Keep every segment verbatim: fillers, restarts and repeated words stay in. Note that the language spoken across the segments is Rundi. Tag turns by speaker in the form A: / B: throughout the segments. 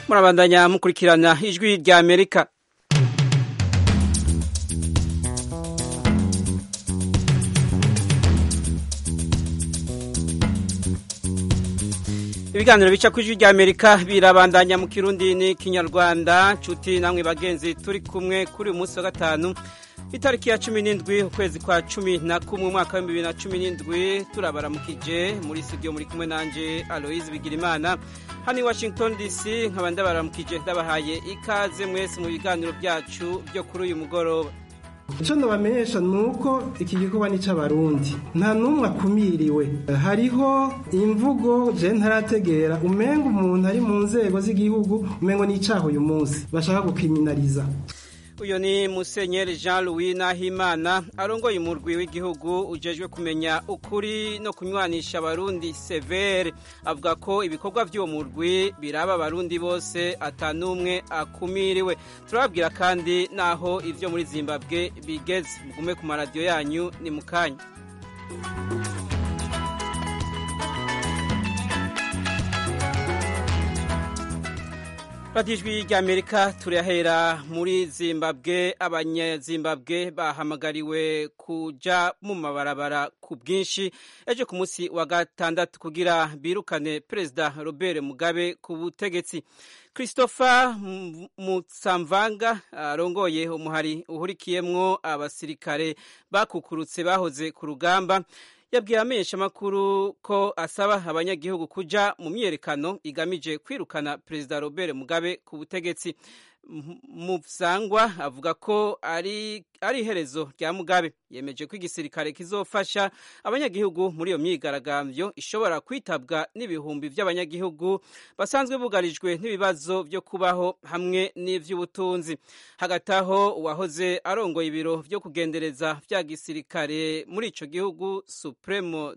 A: murabandanya mukurikirana ijwi rya Amerika. Ibiganiro bica ku ijwi rya Amerika birabandanya mu Kirundi ni Kinyarwanda. Cuti namwe bagenzi turi kumwe kuri uyu munsi wa gatanu itariki ya cumi n'indwi ukwezi kwa cumi na kumwe umwaka wa bibiri na cumi n'indwi. Turabaramukije muri studio, muri kumwe nanje Aloise Bigirimana hani Washington D C. Nkaba ndabaramukije ndabahaye ikaze mwese mu biganiro byacu byo kuri uyu mugoroba.
B: Ico ndabamenyesha nuko iki gikorwa ni c'abarundi, nta numwe akumiriwe. Hariho imvugo je ntarategera umengo umuntu ari mu nzego z'igihugu umengo ni icaho uyu munsi bashaka gukriminaliza.
A: Uyo ni Musenyeri Jean Louis Nahimana arongoye umurwi w'igihugu ujejwe kumenya ukuri no kunywanisha abarundi severe. Avuga ko ibikorwa by'uwo murwi biraba abarundi bose atanumwe akumiriwe. Turababwira kandi naho ivyo muri Zimbabwe bigeze. Mugume ku maradiyo yanyu ni mukanya. Radijwi rya Amerika turahera muri Zimbabwe. Abanyazimbabwe bahamagariwe kuja mu mabarabara ku bwinshi ejo ku munsi wa gatandatu kugira birukane Perezida Robert Mugabe ku butegetsi. Christopher Mutsamvanga arongoye umuhari uhurikiyemwo abasirikare bakukurutse bahoze ku rugamba yabwiye amenyesha makuru ko asaba abanyagihugu kuja mu myerekano igamije kwirukana Perezida Robert Mugabe ku butegetsi. Muvsangwa avuga ko ari ari iherezo rya Mugabe. Yemeje ko igisirikare kizofasha abanyagihugu muri iyo myigaragambyo ishobora kwitabwa n'ibihumbi by'abanyagihugu basanzwe bugarijwe n'ibibazo byo kubaho hamwe n'ivy'ubutunzi. Hagati aho uwahoze arongoye ibiro byo kugendereza vya gisirikare muri ico gihugu Supremo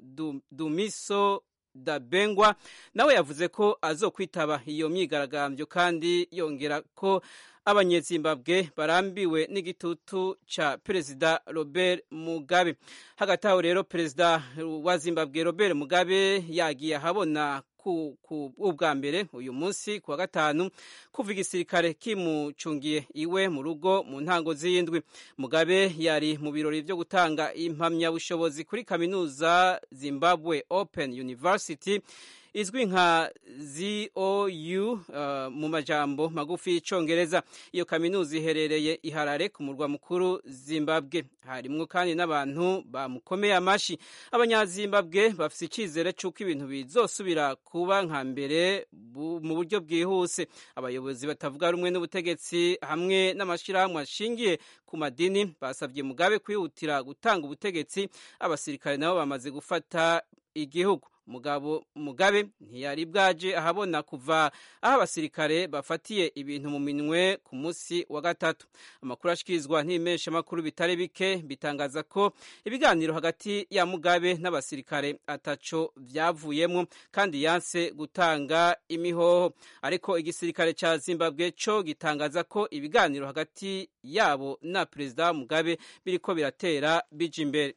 A: Dumiso Dabengwa nawe yavuze ko azokwitaba iyo myigaragambyo kandi yongera ko abanyezimbabwe barambiwe n'igitutu ca Perezida Robert Mugabe. Hagati aho rero Perezida wa Zimbabwe Robert Mugabe yagiye ahabona ku ubwa mbere uyu munsi kuwa gatanu kuva igisirikare kimucungiye iwe mu rugo mu ntango z'indwi. Mugabe yari mu birori byo gutanga impamyabushobozi kuri kaminuza Zimbabwe Open University izwi nka Z O U uh, mu majambo magufi y'Icongereza. Iyo kaminuza iherereye i Harare ku murwa mukuru Zimbabwe. Harimwo kandi n'abantu bamukomeye amashi. Abanyazimbabwe bafise icizere c'uko ibintu bizosubira kuba nka mbere mu buryo bwihuse. Abayobozi batavuga rumwe n'ubutegetsi hamwe n'amashirahamwe ashingiye ku madini basavye Mugabe kwihutira gutanga ubutegetsi. Abasirikare nabo bamaze gufata igihugu. Mugabo Mugabe ntiyari bwaje ahabona kuva aho abasirikare bafatiye ibintu mu minwe ku munsi wa gatatu. Amakuru ashikirizwa n'imesha makuru bitari bike bitangaza ko ibiganiro hagati ya Mugabe n'abasirikare ataco vyavuyemo kandi yanse gutanga imihoho. Ariko igisirikare ca Zimbabwe co gitangaza ko ibiganiro hagati yabo na Perezida Mugabe biriko biratera bija imbere.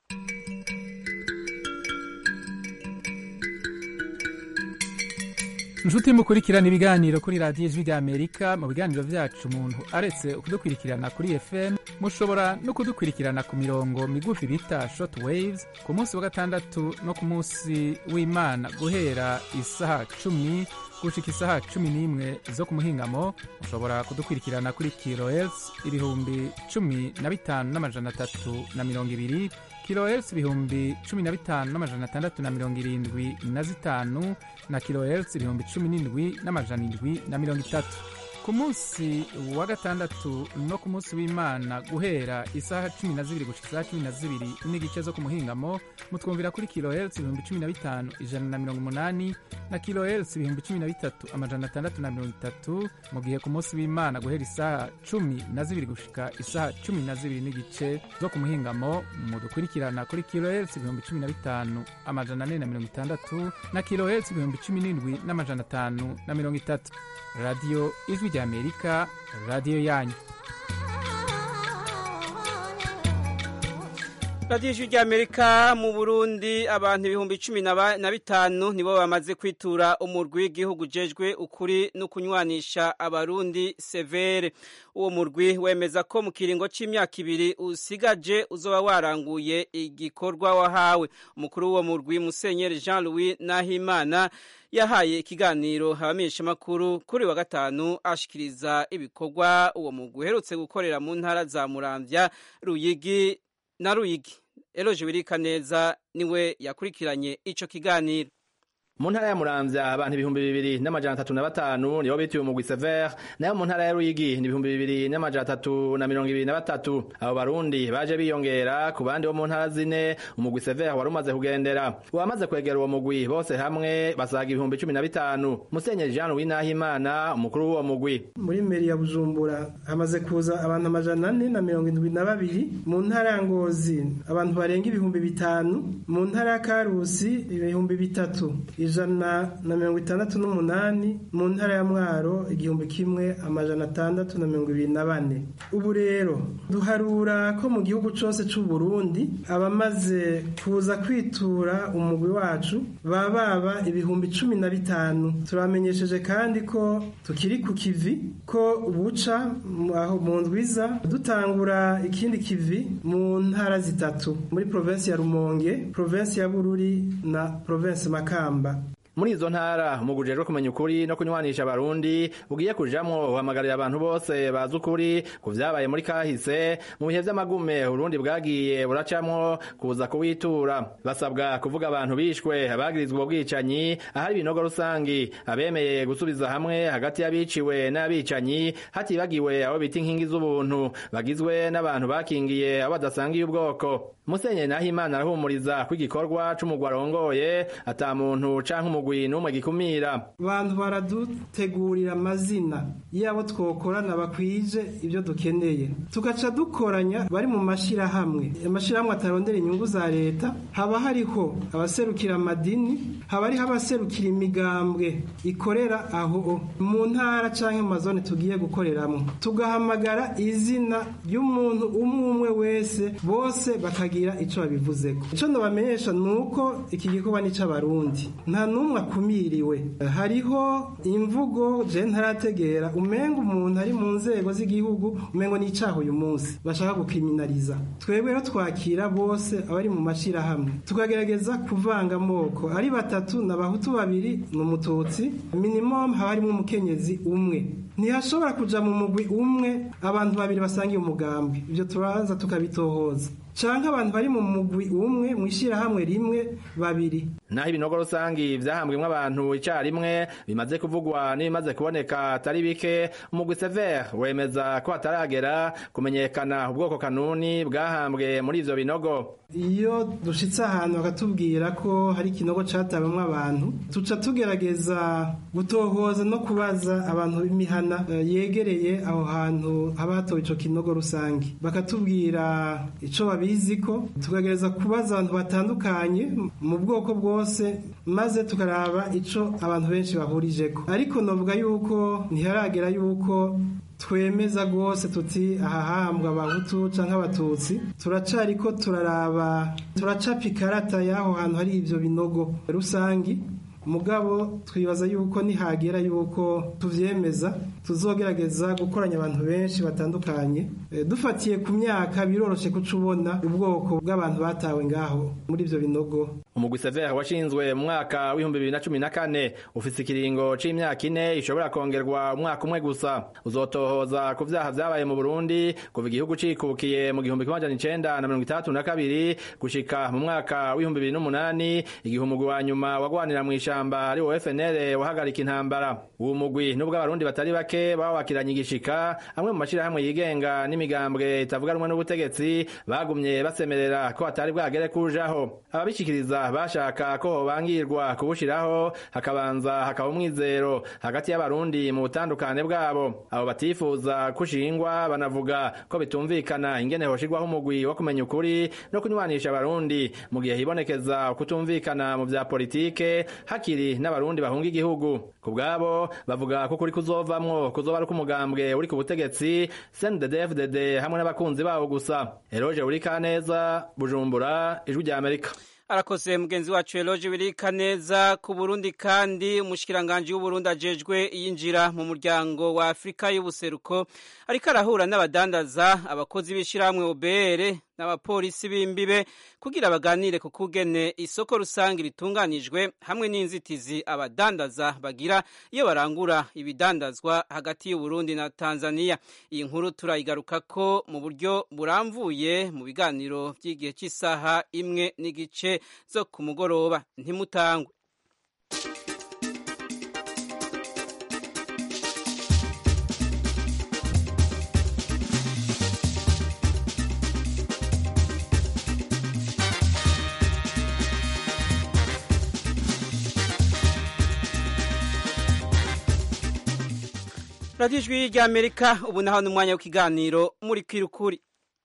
C: Nshuti mukurikirana ibiganiro kuri radiyo ijwi rya Amerika. Mu biganiro vyacu umuntu aretse kudukurikirana kuri F M mushobora no kudukurikirana ku mirongo migufi bita short waves ku munsi wa gatandatu no ku munsi w'Imana guhera isaha cumi gushika isaha cumi n'imwe zo ku muhingamo. Mushobora kudukurikirana kuri kilohertz ibihumbi cumi na bitanu n'amajana atatu na mirongo ibiri, kilohertz ibihumbi cumi na bitanu n'amajana atandatu na mirongo irindwi na zitanu na kilohertz ibihumbi cumi n'indwi n'amajana indwi na mirongo itatu. Ku munsi wa gatandatu no ku munsi w'Imana guhera isaha cumi na zibiri gushika isaha cumi na zibiri n'igice zo ku muhingamo mutwumvira kuri kilohertz ibihumbi cumi na bitanu ijana na mirongo umunani na kilohertz ibihumbi cumi na bitatu amajana atandatu na mirongo itatu. Mu gihe ku munsi w'Imana guhera isaha cumi na zibiri gushika isaha cumi na zibiri n'igice zo ku muhingamo mudukurikirana kuri kilohertz ibihumbi cumi na bitanu amajana ane na mirongo itandatu na kilohertz ibihumbi cumi n'indwi n'amajana atanu na mirongo itatu. Radio Ijwi rya Amerika, radio yanyu.
A: radiyo ijwi ry'Amerika mu Burundi abantu ibihumbi cumi na bitanu nibo bamaze kwitura umurwi w'igihugu ujejwe ukuri no kunywanisha abarundi severe. Uwo murwi wemeza ko mu kiringo c'imyaka ibiri usigaje uzoba waranguye igikorwa wahawe. Umukuru w'uwo murwi Musenyeri Jean Louis Nahimana yahaye ikiganiro abamenyeshamakuru kuri wa gatanu ashikiriza ibikorwa uwo mugwi uherutse gukorera mu ntara za Muramvya, Ruyigi na Ruyigi. Eloje Wirikaneza niwe yakurikiranye ico kiganiro.
D: Mu ntara ya Muramvya abantu ibihumbi bibiri n'amajana atatu na batanu nibo bitiwe umugwi Severe, nayo mu ntara ya Ruyigi ni ibihumbi bibiri n'amajana atatu na mirongo ibiri na batatu. Abo barundi baje biyongera ku bandi bo mu ntara zine umugwi Severe wari umaze kugendera. Uwamaze kwegera uwo mugwi bose hamwe basaga ibihumbi cumi na bitanu. Musenyeri Jean Louis Nahimana umukuru w'uwo mugwi.
B: Muri meri ya Bujumbura hamaze kuza abantu amajana ane na mirongo indwi na babiri, mu ntara ya Ngozi abantu barenga ibihumbi bitanu, mu ntara ya Karusi ibihumbi bitatu ijana na mirongo itandatu n'umunani, mu ntara ya Mwaro igihumbi kimwe amajana atandatu na mirongo ibiri na bane. Ubu rero duharura ko mu gihugu cose c'u Burundi abamaze kuza kwitura umugwi wacu bababa ibihumbi cumi na bitanu. Turamenyesheje kandi ko tukiri ku kivi ko buca aho mu ndwiza dutangura ikindi kivi mu ntara zitatu muri provinsi ya Rumonge, provinsi ya Bururi na provinsi Makamba.
D: Muri izo ntara umugujejwe kumenya ukuri no kunywanisha abarundi ugiye kujamwo uhamagarira abantu bose bazi ukuri ku vyabaye muri kahise mu bihe vy'amagume Urundi bwagiye buracamwo kuza kuwitura. Basabwa kuvuga abantu bishwe, abagirizwa ubwo bwicanyi, ahari ibinogo rusangi, abemeye gusubiza hamwe hagati y'abiciwe n'abicanyi, hatibagiwe abo bita inkingi z'ubuntu bagizwe n'abantu bakingiye abo badasangiye ubwoko. Musenyeri Nahimana arahumuriza ko igikorwa c'umugwi arongoye ata muntu canke umugwi n'umwe gikumira.
B: Abantu baradutegurira amazina yabo twokorana bakwije ibyo dukeneye, tugaca dukoranya bari mu mashirahamwe. Amashirahamwe atarondera inyungu za leta, haba hariho abaserukira amadini, haba hariho abaserukira imigambwe ikorera aho mu ntara canke mu mazone tugiye gukoreramo, tugahamagara izina ry'umuntu umwe umwe wese, bose bakagira ico babivuzeko. Ico nobamenyesha nuko iki gikorwa ni c'abarundi, nta numwe akumiriwe. Hariho imvugo je ntarategera umenga umuntu ari mu nzego z'igihugu umengo ni icaho uyu munsi bashaka gukriminaliza. Twebwe rero twakira bose abari mu mashira hamwe, tukagerageza kuvanga amoko, ari batatu n'abahutu babiri n'umututsi, minimum haba harimo umukenyezi umwe. Ntihashobora kuja mu mugwi umwe abantu babiri basangiye umugambi, ivyo turaza tukabitohoza. Canke abantu bari mu mugwi umwe mwishira hamwe rimwe babiri.
D: Naho ibinogo rusangi vyahambwemwe abantu icarimwe bimaze kuvugwa n'ibimaze kuboneka atari bike, umugwi Severe wemeza ko ataragera kumenyekana ubwoko kanuni bwahambwe muri ivyo binogo.
B: Iyo dushitse ahantu bakatubwira ko hari ikinogo catabamwe abantu, tuca tugerageza gutohoza no kubaza abantu b'imihana yegereye aho hantu haba hatowe ico kinogo rusangi, bakatubwira ico babiziko, tukagereza kubaza abantu batandukanye mu bwoko bwose, maze tukaraba ico abantu benshi bahurijeko. Ariko novuga yuko ntiharagera yuko twemeza gose tuti ahahambwa abahutu canke abatutsi. Turacariko turaraba, turacapa ikarata y'aho hantu hari ivyo binogo rusangi, mugabo twibaza yuko nihagera yuko tuvyemeza tuzogerageza gukoranya abantu benshi batandukanye. E, dufatiye ku myaka biroroshe kucubona ubwoko bw'abantu batawe ngaho muri ivyo binogo.
D: Umugwi Severe washinzwe mu mwaka w'ibihumbi bibiri na cumi na kane ufise ikiringo c'imyaka ine ishobora kongerwa umwaka umwe gusa. Uzotohoza ku vyaha vyabaye mu Burundi kuva igihugu cikukiye mu gihumbi kimwe amajana icenda na mirongo itandatu na kabiri gushika mu mwaka w'ibihumbi bibiri n'umunani, igihe umugwi wa nyuma wagwanira mw'ishamba ari wo F N L wahagarika intambara. Uwo mugwi nubwo abarundi batari bake bawakiranye igishika, amwe mu mashirahamwe yigenga n'imigambwe itavuga rumwe n'ubutegetsi bagumye basemerera ko atari bwagere kujaho. Ababishikiriza bashaka ko hobangirwa kubushiraho, hakabanza hakaba umwizero hagati y'abarundi mu butandukane bwabo. Abo batifuza kushingwa banavuga ko bitumvikana ingene hoshirwaho umugwi wo kumenya ukuri no kunywanisha abarundi mu gihe hibonekeza kutumvikana mu vya politike, hakiri n'abarundi bahunga igihugu ku bwabo bavuga ko kuri kuzovamwo kuzoba ari k'umugambwe uri ku butegetsi C N D D F D D hamwe n'abakunzi babo gusa. Eroge Burikaneza, Bujumbura, Ijwi rya Amerika.
A: Arakoze mugenzi wacu Eloge Birikaneza. Ku Burundi kandi umushikiranganje w'Uburundi ajejwe yinjira mu muryango wa Afrika y'ubuseruko ariko arahura n'abadandaza abakozi b'ishiramwe O B R n'abapolisi b'imbibe kugira baganire ku kugene isoko rusange ritunganijwe hamwe n'inzitizi abadandaza bagira iyo barangura ibidandazwa hagati y'Uburundi na Tanzania. Iyi nkuru turayigaruka ko mu buryo buramvuye mu biganiro by'igihe cy'isaha imwe n'igice zo ku mugoroba. Ntimutangwe. Radio Ijwi rya Amerika, ubu naho n'umwanya w'ikiganiro muri kwirukuri.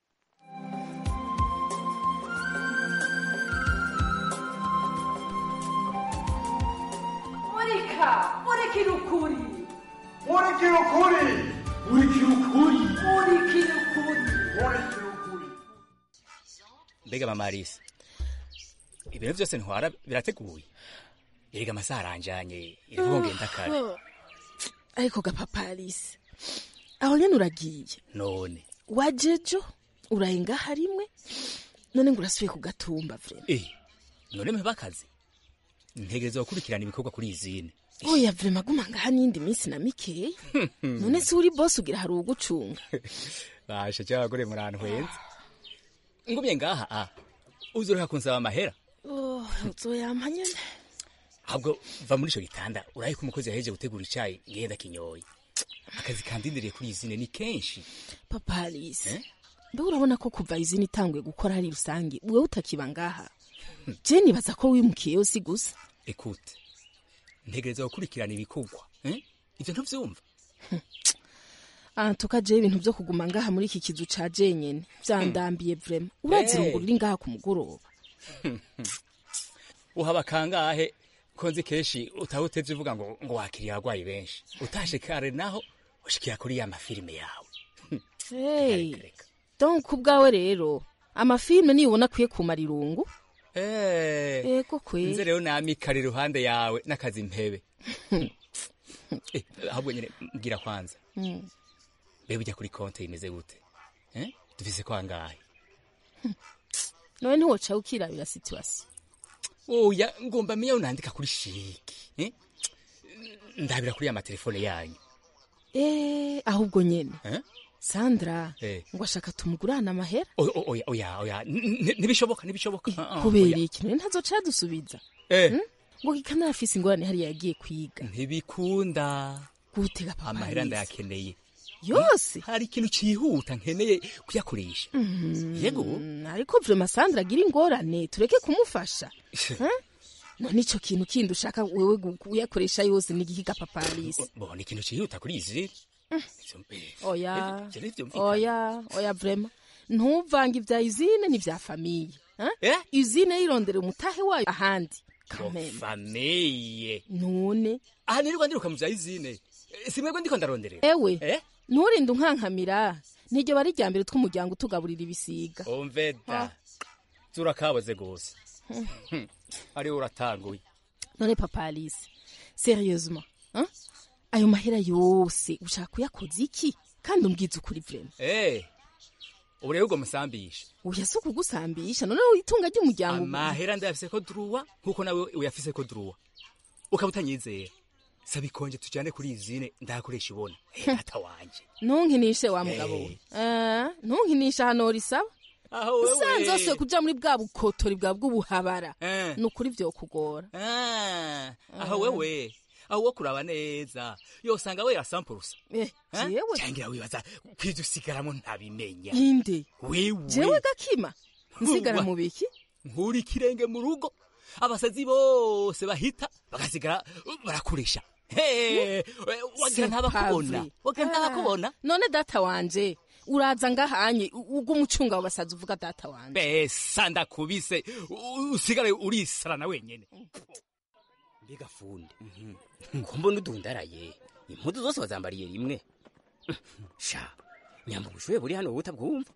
E: Murika, muri kirukuri.
F: Muri kirukuri. Muri kirukuri.
E: Muri kirukuri.
F: Muri kirukuri.
G: Mbega mama Alice, ibintu byose ntwara birateguye. Erega amasaha aranjanye, iriho ngenda kare.
H: Ariko ga papa Alice, aho nyene uragiye
G: none
H: wajejo urayenga harimwe none ngo urasubiye ku gatumba vrema.
G: Eh, none mpe bakazi ntegerezwa gukurikirana ibikorwa kuri izine.
H: Oya vrema guma ngaha n'indi minsi na mikeya. None si uri boss ugira hari ugucunga.
G: Basha cyagore murantu henze ngumye ngaha a uzoroha kunsaba amahera.
H: Oh, uzoyampa nyene.
G: Ahubwo va muri ico gitanda uraye ko umukozi yaheje gutegura icayi ngenda kinyoye. Akazi kandindiriye kuri izine ni kenshi.
H: Papa Alice, eh? Mbe urabona ko kuva izine itanguye gukora hari rusangi wewe utakiba ngaha. Je nibaza ko wimukiye yose gusa.
G: Écoute, ntegereza gukurikirana ibikorwa, eh? Ivyo ntuvyumva.
H: Ah, tukaje ibintu byo kuguma ngaha muri iki kizu ca jenyene. Vyandambiye vrema. Urazirungura uri ngaha ku mugoroba.
G: Uhaba kangahe konzi keshi utahutevye uvuga ngo ngo wakiriye abagwayi benshi. Utashe kare naho ushikira kuri ya mafilme yawe.
H: Hey. Donc kubwawe rero amafilme ni ubona kwiye kumara irungu.
G: Eh.
H: Ego kwe.
G: Nze rero namikari ruhande yawe nakazi mpebe. Eh, ahubwo nyene mbwira kwanza.
H: Mm.
G: Bebe ujya kuri konte imeze gute? Eh? Dufise kwa ngahe?
H: None ntiwoca ukirabira situation.
G: Oya ngomba miya unandika kuri shiki. Eh? Ndabira kuri ama telefone yanyu.
H: Eh, ahubwo nyene.
G: Eh?
H: Sandra,
G: eh.
H: ngo ashaka tumugurana amahera?
G: Oya oya oya nibishoboka nibishoboka.
H: Kubera iki none ntazoca dusubiza?
G: Eh.
H: Hmm? Ngo ikanara afise ingorane hari yagiye kwiga.
G: Ntibikunda.
H: Gutega papa.
G: Amahera ndayakeneye.
H: Yose
G: hari ikintu cihuta nkeneye kuyakoresha.
H: Mm,
G: yego
H: ariko vraiment Sandra agira ingorane tureke kumufasha. Huh? No nico kintu kindi ushaka wewe kuyakoresha yose nigihiga papa Alice.
G: Bo ni ikintu cihuta kuri izi.
H: Mm. Oya. Oya, oya vraiment. Ntuvanga ivya izine ni vya famille. Huh?
G: Eh?
H: Izine irondera umutahe wayo ahandi.
G: Kameme. Famille.
H: None.
G: Aha nirirwa ndiruka mu vya izine. Simwego ndiko ndaronderera.
H: Ewe.
G: Eh?
H: Nturinde unkankamira niryo bari ryambere tw'umuryango tugaburira ibisiga.
G: Omveda. Zura kaboze gose. Ari uratanguye.
H: None papa Alice, sérieusement, hein? Ayo mahera yose ushaka kuyakoza iki? Kandi umbwiza ukuri vraiment.
G: Eh. Ure ugo musambisha.
H: Uyasuka kugusambisha none uyitunga ry'umuryango.
G: Amahera ndafise ko druwa nkuko nawe uyafise ko druwa. Ukabutanyizera. Sabikonje tujane kuri izine ndakoresha ibona. Hata wanje.
H: Ntunkinishe wa mugabo. Eh, ntunkinisha hano risaba.
G: Aho wewe.
H: Sanzose kuja muri bwa bukotori bwa bw'ubuhabara.
G: Eh.
H: Nukuri vyo kugora.
G: Ah, aho wewe. Aho wo kuraba neza. Yo sanga we yasampurusa.
H: Eh, jewe.
G: Changira wibaza kwidusigaramo ntabimenya.
H: Inde.
G: Wewe.
H: Jewe gakima. Nsigara mu biki?
G: Nkuri kirenge mu rugo. Abasazi bose bahita bagasigara barakuresha. Hey, wagira ntabakubona. Wagira ntabakubona.
H: None data wanje uraza ngahanye ugumucunga wabasaza uvuga data wanje.
G: Besa ndakubise usigare urisarana wenyene. mbega funde ko mbona udundaraye impuzu zose wazambariye rimwe sha nyamba ubushuye buri hano wowe utabwumva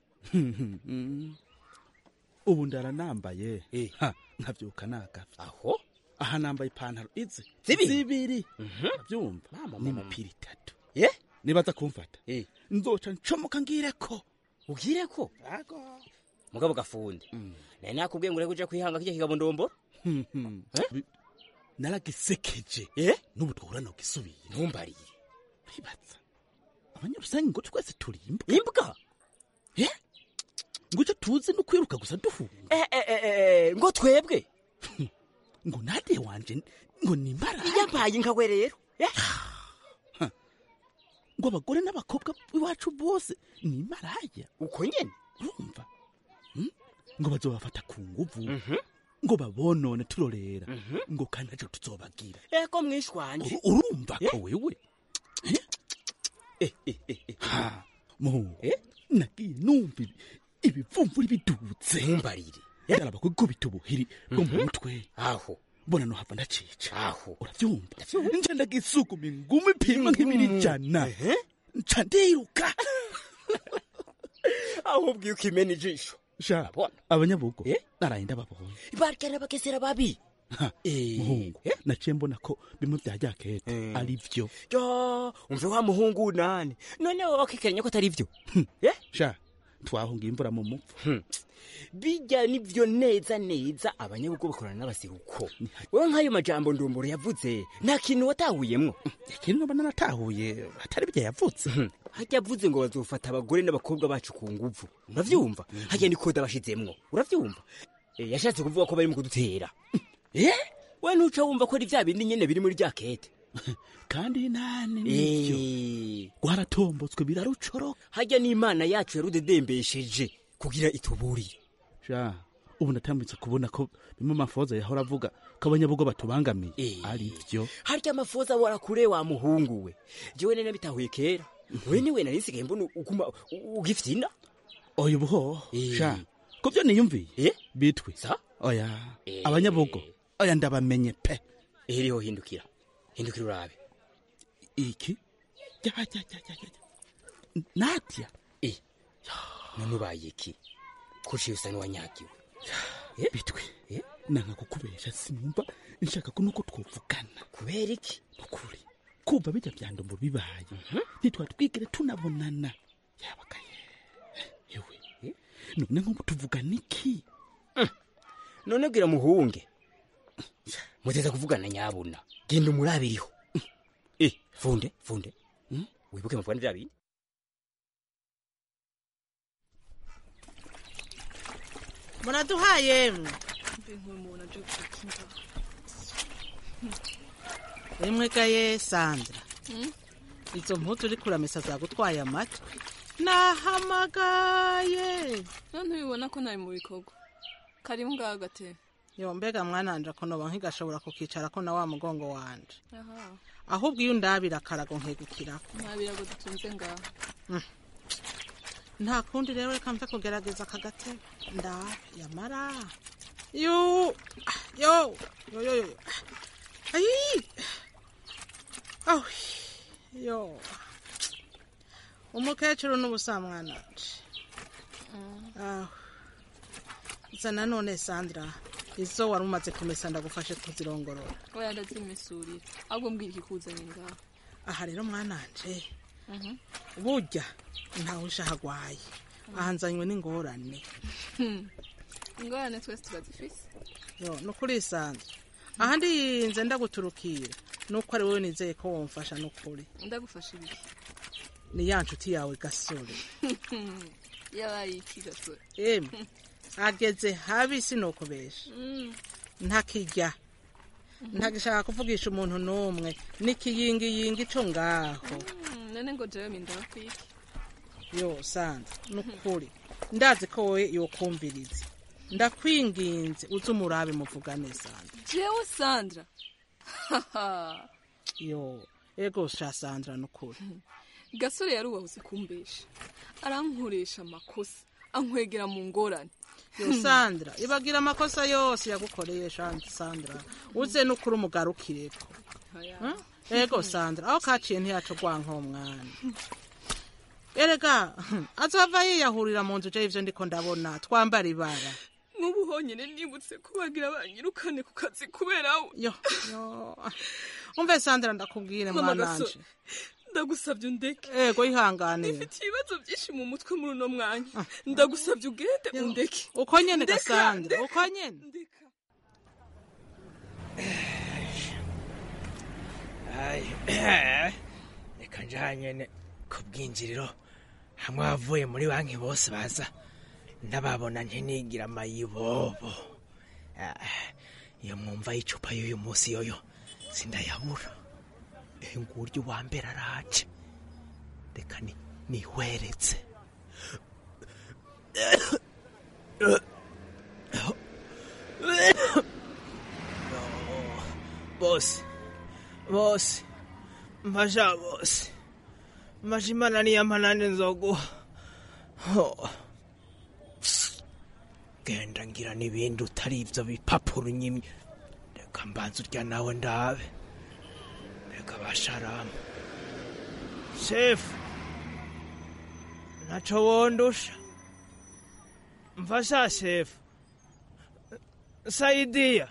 I: ubu ndaranambaye ha nkavyuka nagavye
G: aho
I: aha nambaye ipantaro izi
G: zibiri
I: zibiri byumva n'imipira itatu
G: ye
I: nibaza kumfata nzoca ncomoka ngireko
G: ugireko mugabo gafunde nari nakubwiye ngo ureke uja kwihanga kijya kigabo ndomboro
I: naragisekeje n'ubu twahura no gisubiye
G: ntumbariye
I: bibaza abanyarusange ngo twese turi imbwa
G: imbwa
I: ngo icyo tuzi no kwiruka gusa duhunga
G: ngo twebwe
I: ngo nade wanje ngo ni mara
G: yabaye inkawe rero
I: ngo abagore n'abakobwa iwacu bose ni maraya
G: uko nyene
I: urumva ngo bazobafata ku nguvu ngo babonone turorera ngo kandi aje tuzobagira
G: eko mwishwanje
I: urumva ko wewe ha mu nagiye numva ibipfumvuri bidutse
G: ntumbarire
I: yaraba kugubita ubuhiri bwo mu mutwe
G: aho
I: bona no hava ndacica
G: aho
I: uravyumva nje ndagisukuma ingumi pima nk'ibiri jana nca ndiruka
G: aho bwiye ukimena ijisho
I: sha abanyabugo naraye ndababonye
G: barya bakesera babi
I: muhungu naciye mbona ko bimwe byajya kete ari byo
G: yo umve wa muhungu nani none wowe wakikeranya ko atari byo
I: sha twahunga imvura mu mupfu
G: bijya nibyo neza neza abanyabugo bakorana n'abasiruko wewe nk'ayo majambo ndomboro yavuze nta kintu watahuyemwo
I: ikintu nabana natahuye atari byo yavuze
G: hajya avuze ngo bazofata abagore n'abakobwa bacu ku nguvu uravyumva hajya ni koda bashizemwo uravyumva yashatse kuvuga ko bari mu kudutera eh we ntuca wumva ko ari bya bindi nyene biri muri rya kete
I: kandi nani nibyo gwaratombotswe birarucoro
G: hajya n'Imana yacu yarudedembesheje kugira ituburire
I: sha ubu natambitse kubona ko bimwe mafoza yahora avuga ko abanyabugo batubangamiye ari byo
G: harya mafoza wara kure wa muhungu we jewe nene bitahuye kera we ni we narisigaye mbona uguma ugiftina
I: oya buho sha ko byo niyumviye bitwe oya abanyabugo oya ndabamenye pe
G: iriho hindukira hindukira urabe
I: iki ja ja ja ja Nadia
G: eh none ubaye iki kushi usa n'uwanyagiwe
I: bitwe nanga kukubesha sinumva nshaka ko nuko twovugana
G: kubera iki
I: ukuri kuva bijya byandombo bibaye nitwa twigire tunabonana yabakaye yewe none nko tuvugana iki
G: none bwira muhunge muteza kuvugana nyabuna genda umurabiriho eh funde funde wibuke muvugana bya bindi
J: muraduhaye rimwe gaye Sandra izo mpuzu uri kuramesa zagutwaye amatwi nahamagaye
K: none ubibona ko nari mu bikorwa kari ngaho gatera
J: yo mbega mwananja ko noba nkigashobora kukicara ko na wa mugongo wanje
K: aha
J: ahubwo iyo ndabira karago nkegukirako
K: ntabirago dutunze ngaho
J: nta kundi rero reka mve kugerageza akagatebe ndabe yamara yo yo yo yo yo ayi aho yo umukecuru n'ubusamwananje aho zana none Sandra izo wari umaze kumesa ndagufashe kuzirongorora
K: oya ndazimesurira ahubwo mbwira ikikuzanye ngaho
J: aha rero mwananje burya ntawe ushahagwaye ahanzanywe n'ingorane
K: ingorane twese turazifise
J: yo nukuri Sandra ahandi yinze ndaguturukira nuko ari wowe nizeye ko womfasha nukuri
K: ndagufasha ibiki
J: ni ya nshuti yawe Gasore
K: yabaye iki Gasore
J: em ageze habi sinokubesha ntakijya ntagishaka kuvugisha umuntu n'umwe n'ikiyingiyingi cyo ngaho
K: none ngo jewe mindaba kwiki
J: yo Sandra nukuri ndazi ko wowe yokumviriza ndakwinginze uze umurabe muvugane Sandra
K: jewe Sandra
J: yo ego sha Sandra nukuri
K: Gasore yarubahuze kumbesha arankoresha amakosa ankwegera mu ngorane
J: yo Sandra ibagira amakosa yose yagukoreye Sandra uze n'ukuri umugarukireko ego Sandra aho kaciye ntiyaco gwanka umwana erega azava yiyahurira mu nzu je ivyo ndiko ndabona twambara ibara
K: nk'ubu honyine nibutse kubagira banyirukane ku kazi kubera
J: yo yo umve Sandra ndakubwire mwananje
K: ndagusabye undeke
J: ego ihangane
K: ifite ibibazo byinshi mu mutwe muri uno mwanya ndagusabye ugende undeke
J: uko nyene Sandra uko nyene
L: ay reka njanye ku bwinjiriro hamwe avuye muri banki bose baza ndababona ntinigira amayibobo iyo mwumva y'icupa y'uyu munsi yoyo sindayabura nguryo wa mbere araje reka ni nihweretse bose bose maja bose majimana ni yamanane nzoguha genda ngira n'ibindi utari ivyo bipapuro nyimye reka mbanza urya nawe ndabe reka basharamu shefu naco wondusha mfasha shefu saidia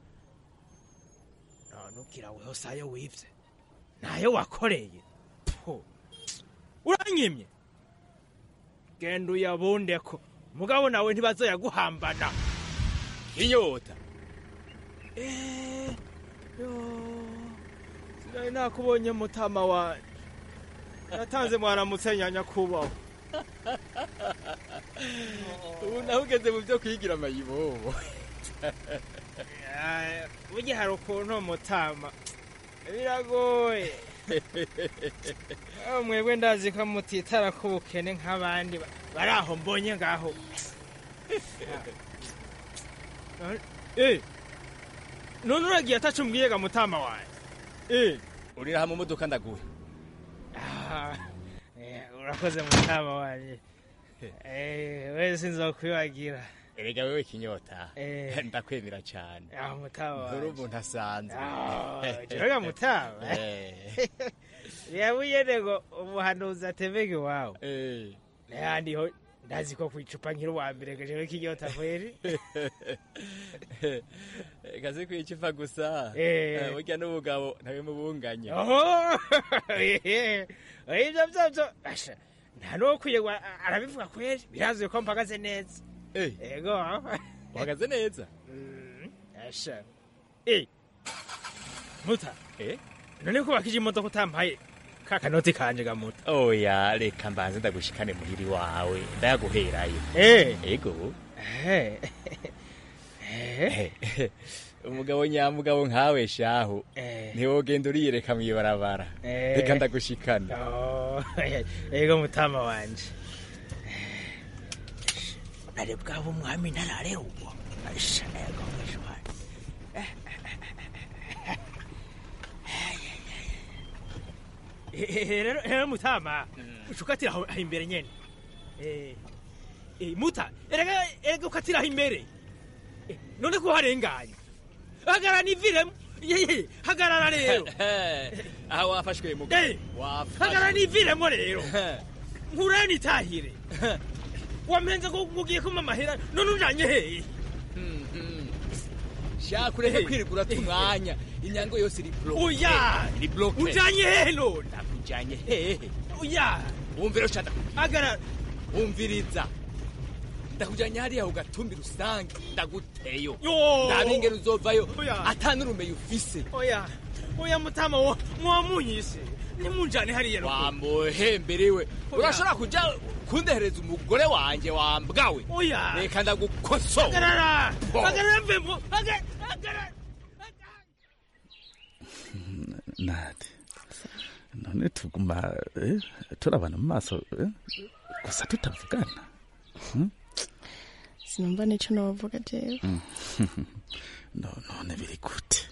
L: nonukira weho sayo wivye nayo wakoreye uranyimye genda uyabundeko mugabo nawe ntibazoyaguhambana
G: inyota
L: eh yo sinari nakubonye mutama wanje natanze mwaramutse nyanya kubaho
G: ubu naho ugeze mu byo kwigira amayibobo
L: burya hari ukuntu mutama biragoye mwebwe ndazi ko mutitara k'ubukene nk'abandi bari aho mbonye ngaho none uragiye atacu mbwiyega mutama wanjye
G: urira hamwe modoka ndaguhe
L: urakoze mutama wanjye wese nzokwibagira
G: erega wewe kinyota ndakwemera cyane
L: ah mutama wanjye
G: uri umuntu asanzwe
L: joroga mutama yabuye nego umuhanuzi atevege wawe
G: eh
L: nandi ho ndazi ko kwicupa nkiri wa mbere gaje kinyota kweri
G: gaze kwicupa gusa burya n'ubugabo ntawe mubunganya
L: ivyo vyavyo asha nta nokwiye arabivuga kweri birazuye ko mpagaze neza ego
G: uhagaze neza
L: asha eh muta
G: eh
L: none ko bakije imodoka utampaye kakanoti kanje gamuta
G: oya reka mbanze ndagushikane muhiri wawe ndaguherayo
L: eh
G: ego
L: eh
G: eh umugabo nyamugabo nkawe shaho ntiwogenda uriyereka mwibarabara reka ndagushikana
L: ego mutama wanje nare bwabo umwami ntarare ubwo asha ego mwishwari rero rero mutama ushukatira aho imbere nyene eh eh muta erega erega ukatira aho imbere none ko harenganye hagarara niviremo yeye hagarara rero
G: aha wafashwe mu
L: wafashwe hagarara niviremo rero nkurani tahire wamenze ko mugiye kuma mahera none unjanye hehe
G: shakureke kwirigura tumwanya inyango yose iri block
L: oya
G: iri block
L: unjanye hehe none
G: nakujanye hehe
L: oya
G: umvira ushaka
L: hagarara
G: umviriza ndakujanye hariya ugatumbi rusange ndaguteyo
L: yo
G: ndabingera uzovayo atanurume ufise
L: oya oya mutama wo mwamunyise nimunjane hariya
G: wamuhemberewe urashobora kuja kundehereza umugore wanje wambwawe
L: oya
G: reka ndagukoso
L: hagarara hagarara mvemo hagarara
I: nade none tuguma turabana mu maso gusa tutavugana
M: sinumva nico navuga jewe
I: no none biri gute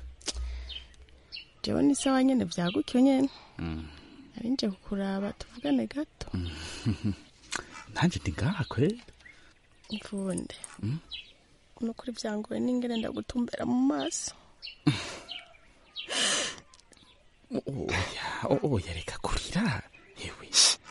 M: jewe ni sawa nyene vyagukiye nyene ari nje kukuraba tuvugane gato
I: nanje ndi ngaha kweli
M: mfunde nukuri byangoye n'ingene ndagutumbera mu maso
I: oya oya reka kurira yewe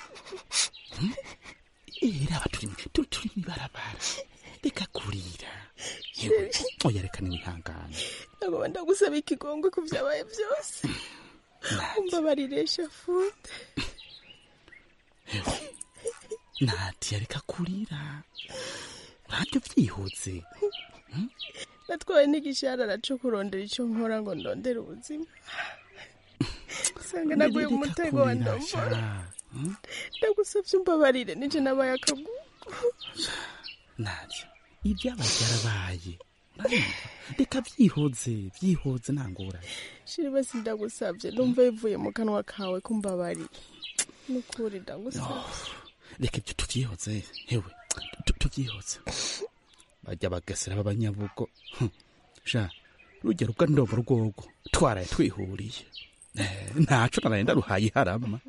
I: era abaturi turi barabara reka kurira yewe oya reka niwihangane
M: nagomba ndagusaba ikigongwe ku byabaye byose umbabariresha Funde
I: Nadia reka kurira uraryo vyihutse
M: natwaye n'igishara cyo kurondera icyo nkora ngo ndondere ubuzima sanga naguye umutego wa ndombora ndagusabye umbabarire nije nabaye akagugu
I: Nadia ibyabaye byarabaye reka vyihoze vyihoze ntangora
M: shiri basi ndagusabye numva bivuye mu kanwa kawe kumbabarire nukuri ndagusabye
I: reka ibyo tuvyihoze hewe tuvyihoze bajya bagasera b'abanyabugo sha rujya ruga ndobo rwogo twaraye twihuriye ntaco naraye ndaruhaye harama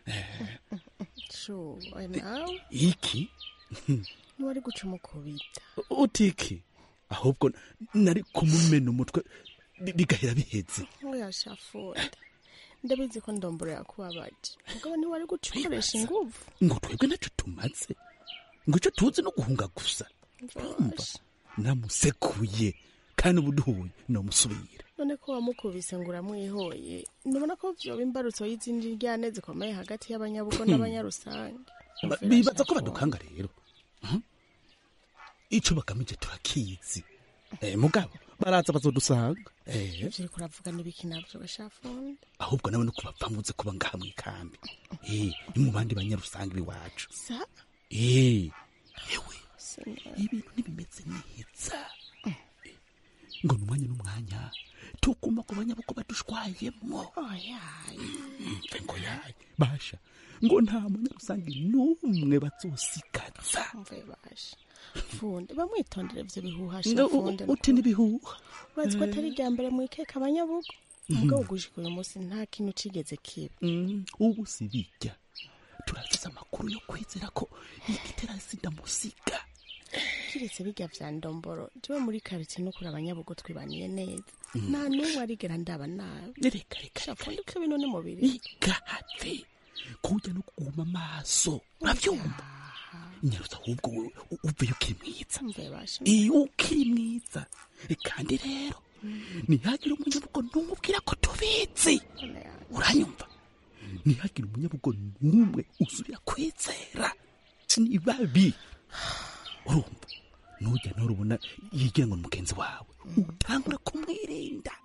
M: sho nawe
I: iki
M: ntiwari guca umukubita
I: utiki ahubwo nari kumumena umutwe bigahera biheze
M: oya Funde ndabizi ko ndombora yakubabaje mugabo ntiwari guca ukoresha inguvu
I: ngo twebwe naco tumaze ngo ico tuzi no guhunga gusa namusekuye kandi ubuduhuye nomusubira
M: none ko wamukubise ngo uramwihoye nubona ko vyoba imbarutso y'izindi ryane zikomeye hagati y'abanyabugo n'abanyarusange
I: bibaza ko badukanga rero ico bagamije turakizi eh mugabo baraza bazodusanga eh
M: ivyo kuravuga n'ibiki navyo gashafunde
I: ahubwo nawe no kubavamuze kuba ngaha mu ikambi eh mu bandi banyarusange biwacu
M: sa
I: eh yewe ibintu ntibimeze neza ngo numwanya n'umwanya tukuma ku banyabuko badushwayemo
M: oyaye
I: ngo yaye basha ngo nta munyarusange n'umwe bazosikaza
M: mve basha Funde bamwitondere ivyo bihuhasha Funde
I: uti nibihuha
M: bazi ko atari rya mbere mu ikeka abanyabugo umugabo gushika uyu munsi nta kintu cigeze kiba
I: ubu sibijya turagize amakuru yo kwizera ko igitera sida musiga
M: kiretse bijya vya ndomboro jiwe muri quartier no kuri abanyabugo twibaniye neza nta numwe arigera ndaba nawe
I: reka reka
M: Funde ko bino ni mubiri
I: igahave kujya no kuguma amaso uravyumva nyaruza ahubwo uve ukiri mwiza iyo ukiri mwiza kandi rero ntihagire umunyabugo n'umubwira ko tubizi uranyumva ntihagire umunyabugo n'umwe usubira kwizera ni babi urumva nujya nturubona yigira ngo mugenzi wawe utangura kumwirinda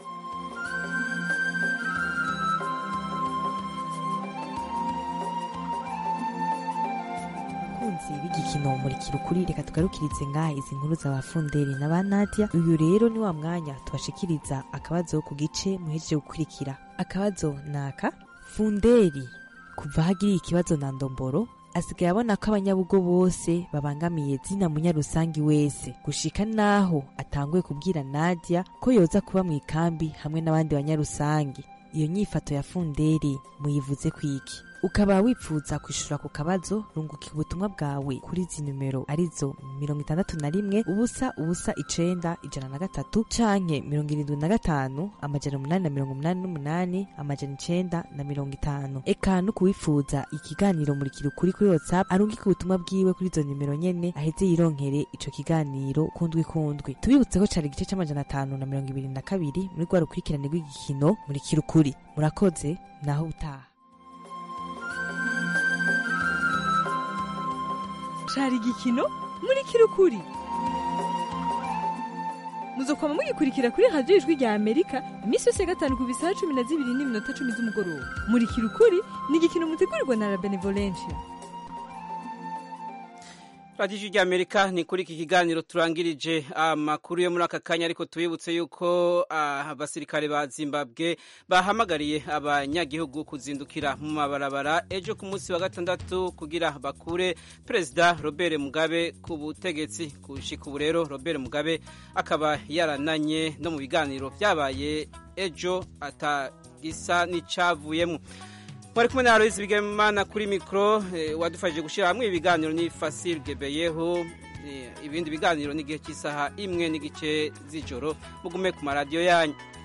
N: b'igikino murikira ukuri reka tugarukirize ngaha izi nkuru za ba Funderi na ba Nadia. Uyu rero ni wa mwanya tubashikiriza akabazo ku gice muhejeje gukurikira. Akabazo naka Funderi kuva hagiriye ikibazo na ndomboro asigaye abona ko abanyabugo bose babangamiye zina munyarusangi wese gushika naho atanguye kubwira Nadia ko yoza kuba mu ikambi hamwe n'abandi banyarusangi. Iyo nyifato ya Funderi muyivuze kwiki? Ukaba wipfuza kwishura ku kabazo runguka ubutumwa bwawe kuri izi numero arizo mirongo itandatu na rimwe ubusa ubusa icenda ijana na gatatu canke mirongo irindwi na gatanu amajana umunani na mirongo umunani n'umunani amajana icenda na mirongo itanu. Eka no kuwifuza ikiganiro murikira ukuri kuri WhatsApp arungika ubutumwa bwiwe kuri izo numero nyene aheze yironkere ico kiganiro kundwi kundwi. Tubibutse ko cari igice c'amajana atanu na mirongo ibiri na kabiri muri rwa rukurikirane rw'igikino murikira ukuri. Murakoze naho utaha.
K: Cari igikino murikira ukuri. Muzokoma mugikurikira kuri radio Ijwi rya Amerika imisi yose gatanu ku bisaha cumi na zibiri n'iminota cumi z'umugoroba. Murikira ukuri ni igikino mutegurirwa na La Benevolencia.
A: Radio Ijwi rya Amerika ni kuri iki kiganiro turangirije amakuru yo muri aka kanya, ariko tubibutse yuko abasirikare ba Zimbabwe bahamagariye abanyagihugu kuzindukira mu mabarabara ejo ku munsi wa gatandatu kugira bakure Perezida Robert Mugabe ku butegetsi. Kushika ubu rero Robert Mugabe akaba yarananye no mu biganiro byabaye ejo atagisa n'icavuyemo. Mwari kumwe na Aloise Bigemana kuri mikro, eh, wadufashije gushira hamwe ibiganiro ni Fasil Gebeyeho, ibindi biganiro n'igihe cy'isaha imwe n'igice z'ijoro mugume ku maradiyo yanyu.